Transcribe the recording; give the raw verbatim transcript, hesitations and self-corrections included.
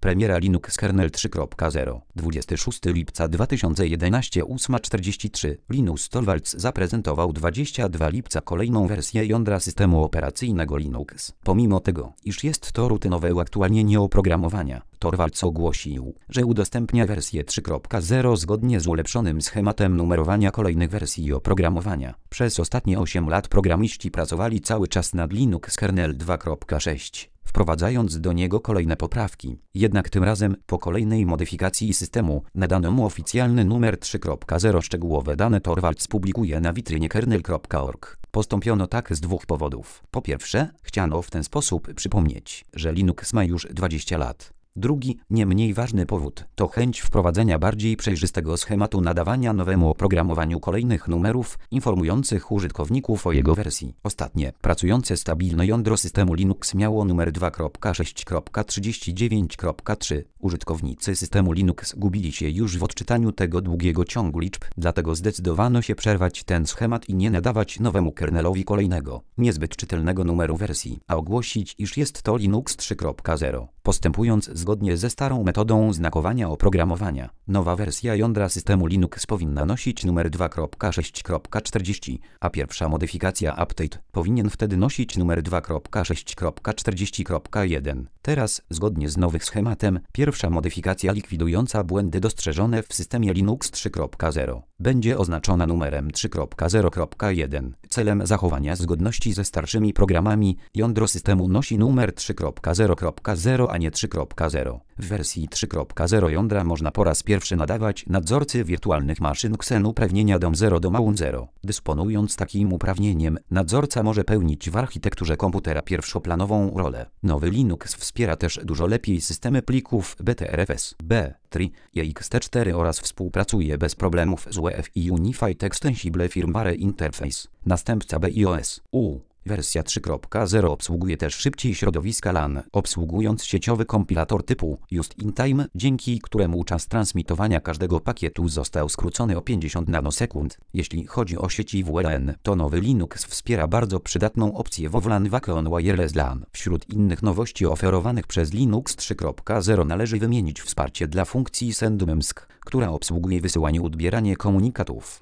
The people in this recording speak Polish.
Premiera Linux kernel trzy kropka zero. dwudziestego szóstego lipca dwa tysiące jedenastego ósma czterdzieści trzy. Linus Torvalds zaprezentował dwudziestego drugiego lipca kolejną wersję jądra systemu operacyjnego Linux. Pomimo tego, iż jest to rutynowe uaktualnienie oprogramowania, Torvalds ogłosił, że udostępnia wersję trzy kropka zero zgodnie z ulepszonym schematem numerowania kolejnych wersji oprogramowania. Przez ostatnie osiem lat programiści pracowali cały czas nad Linux kernel dwa kropka sześć. Wprowadzając do niego kolejne poprawki. Jednak tym razem, po kolejnej modyfikacji systemu, nadano mu oficjalny numer trzy kropka zero. Szczegółowe dane Torvalds publikuje na witrynie kernel kropka org. Postąpiono tak z dwóch powodów. Po pierwsze, chciano w ten sposób przypomnieć, że Linux ma już dwadzieścia lat. Drugi, nie mniej ważny powód, to chęć wprowadzenia bardziej przejrzystego schematu nadawania nowemu oprogramowaniu kolejnych numerów, informujących użytkowników o jego wersji. Ostatnie, pracujące stabilne jądro systemu Linux miało numer dwa kropka sześć kropka trzydzieści dziewięć kropka trzy. Użytkownicy systemu Linux gubili się już w odczytaniu tego długiego ciągu liczb, dlatego zdecydowano się przerwać ten schemat i nie nadawać nowemu kernelowi kolejnego, niezbyt czytelnego numeru wersji, a ogłosić, iż jest to Linux trzy kropka zero. Postępując zgodnie ze starą metodą znakowania oprogramowania, nowa wersja jądra systemu Linux powinna nosić numer dwa kropka sześć kropka czterdzieści, a pierwsza modyfikacja update powinien wtedy nosić numer dwa kropka sześć kropka czterdzieści kropka jeden. Teraz, zgodnie z nowym schematem, pierwsza modyfikacja likwidująca błędy dostrzeżone w systemie Linux trzy kropka zero będzie oznaczona numerem trzy kropka zero kropka jeden. Celem zachowania zgodności ze starszymi programami, jądro systemu nosi numer trzy kropka zero kropka zero, a nie trzy kropka zero. W wersji trzy kropka zero jądra można po raz pierwszy nadawać nadzorcy wirtualnych maszyn Xen uprawnienia D O M zero do Mount zero. Dysponując takim uprawnieniem, nadzorca może pełnić w architekturze komputera pierwszoplanową rolę. Nowy Linux wspiera też dużo lepiej systemy plików B T R F S, B trzy i X T cztery oraz współpracuje bez problemów z U E F i Unified Extensible Firmware Interface, następca B I O S U. Wersja trzy kropka zero obsługuje też szybciej środowiska LAN, obsługując sieciowy kompilator typu Just-in-Time, dzięki któremu czas transmitowania każdego pakietu został skrócony o pięćdziesiąt nanosekund. Jeśli chodzi o sieci W L A N, to nowy Linux wspiera bardzo przydatną opcję W O W LAN Wacom Wireless LAN. Wśród innych nowości oferowanych przez Linux trzy kropka zero należy wymienić wsparcie dla funkcji SendMemsk, która obsługuje wysyłanie i odbieranie komunikatów.